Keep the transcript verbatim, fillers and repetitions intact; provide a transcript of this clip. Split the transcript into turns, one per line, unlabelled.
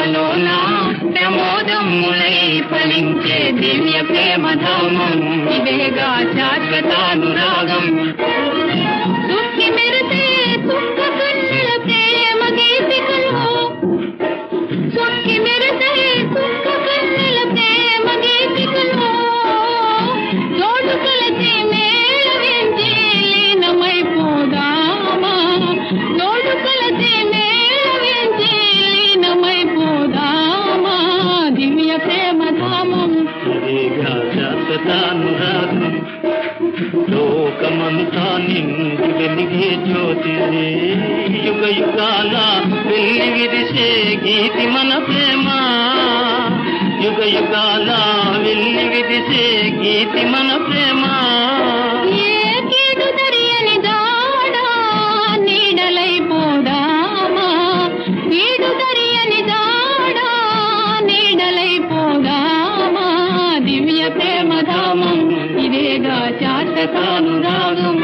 నాలోన ప్రమోదములై ఫలించే దివ్య ప్రేమధామం ఇదేగా శాశ్వతానురాగం. దుఃఖి మెరిసే దుఃఖ కన్నుల ప్రేమ గీతికలో దుఃఖి మెరిసే దుఃఖ కన్నుల ప్రేమ గీతికలో జోడు కలసి మేళవించి లీనమైపోదామా జోడు కలసి మేళవించి లీనమైపోదామా దివ్య ప్రేమధామం ఇదేగా శాశ్వతానురాగం. లోకమంతా నిండు వెలిగే జ్యోతి యుగ యుగాల వెళ్ళి విరిసే గీతి మన ప్రేమ యుగ యుగాల వెళ్ళి విరిసే గీతి మన ప్రేమ. ఏ కీడు దరియని దాడా నీడలైపోదామా కీడు దరియని దాడా నీడలైపోదామా దివ్య ప్రేమధామం ఇదేగా శాశ్వతానురాగం.